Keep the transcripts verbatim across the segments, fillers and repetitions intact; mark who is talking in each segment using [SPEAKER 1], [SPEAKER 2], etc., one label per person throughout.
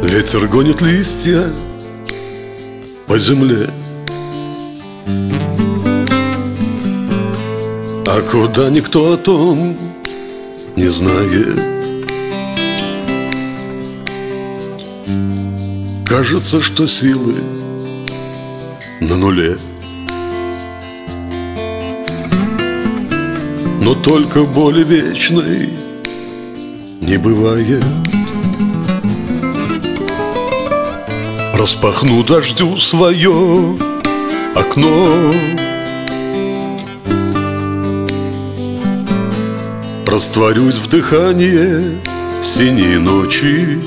[SPEAKER 1] Ветер гонит листья по земле, а куда никто о том не знает. Кажется, что силы на нуле, но только боли вечной не бывает. Распахну дождю свое окно, растворюсь в дыхании синей ночи,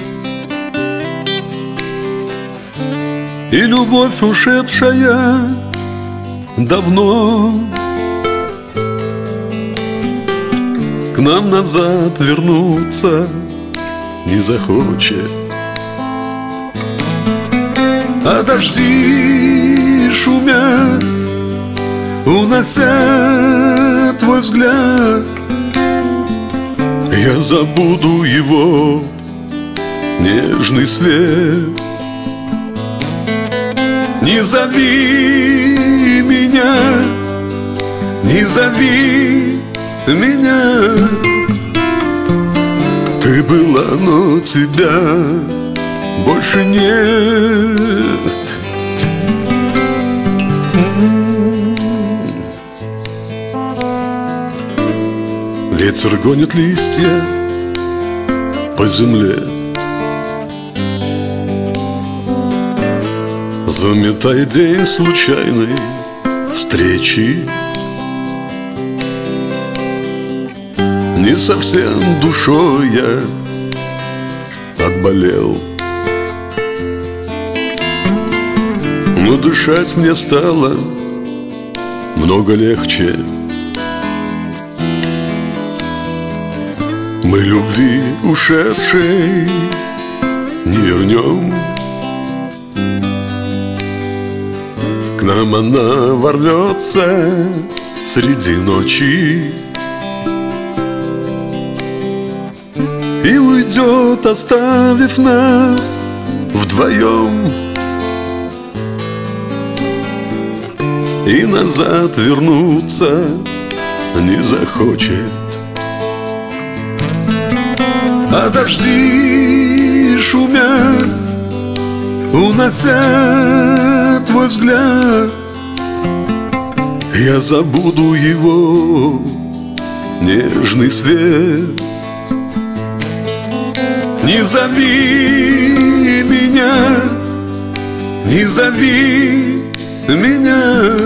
[SPEAKER 1] и любовь, ушедшая давно, к нам назад вернуться не захочет. А дожди шумят, унося твой взгляд. Я забуду его нежный свет. Не зови меня, не зови меня. Ты была, но тебя больше нет. Ветер гонит листья по земле, заметая идеи случайной встречи. Не совсем душой я отболел, но дышать мне стало много легче. Мы любви ушедшей не вернем, к нам она ворвется среди ночи и уйдет, оставив нас вдвоем. И назад вернуться не захочет. А дожди шумят, унося твой взгляд. Я забуду его нежный свет. Не зови меня, не зови меня.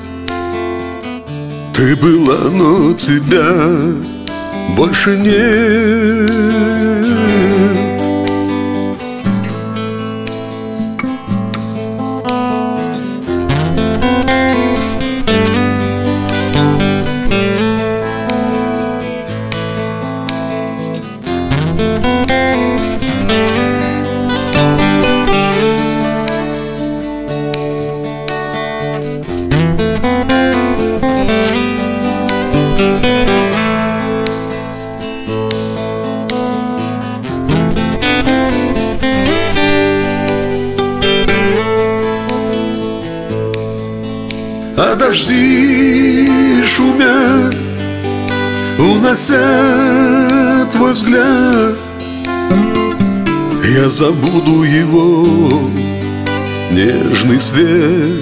[SPEAKER 1] Ты была, но тебя больше нет. А дожди шумят, унося твой взгляд. Я забуду его нежный свет.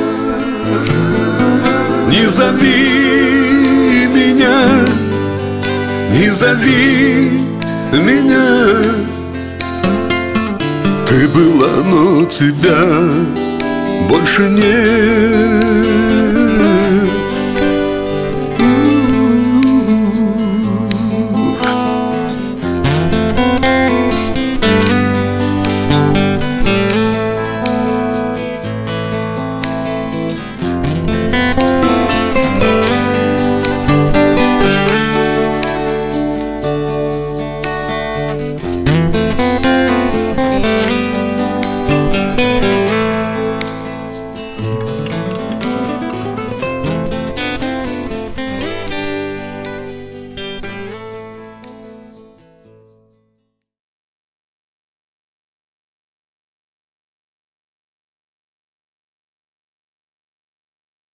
[SPEAKER 1] Не зови меня, не зови меня. Ты была, но тебя больше нет.